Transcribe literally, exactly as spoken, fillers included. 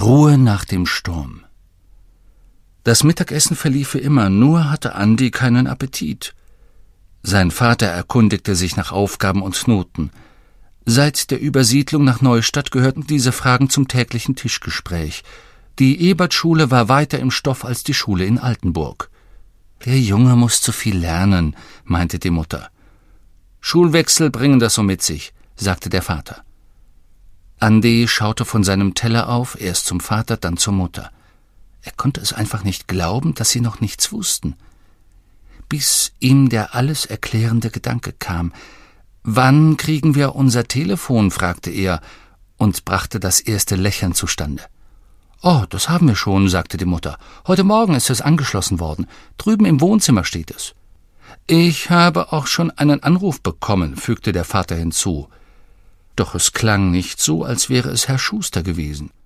Ruhe nach dem Sturm. Das Mittagessen verlief wie immer, nur hatte Andi keinen Appetit. Sein Vater erkundigte sich nach Aufgaben und Noten. Seit der Übersiedlung nach Neustadt gehörten diese Fragen zum täglichen Tischgespräch. Die Ebertschule war weiter im Stoff als die Schule in Altenburg. »Der Junge muss zu viel lernen«, meinte die Mutter. »Schulwechsel bringen das so mit sich«, sagte der Vater. Andi schaute von seinem Teller auf, erst zum Vater, dann zur Mutter. Er konnte es einfach nicht glauben, dass sie noch nichts wussten. Bis ihm der alles erklärende Gedanke kam. »Wann kriegen wir unser Telefon?« fragte er und brachte das erste Lächeln zustande. »Oh, das haben wir schon«, sagte die Mutter. »Heute Morgen ist es angeschlossen worden. Drüben im Wohnzimmer steht es.« »Ich habe auch schon einen Anruf bekommen«, fügte der Vater hinzu. Doch es klang nicht so, als wäre es Herr Schuster gewesen.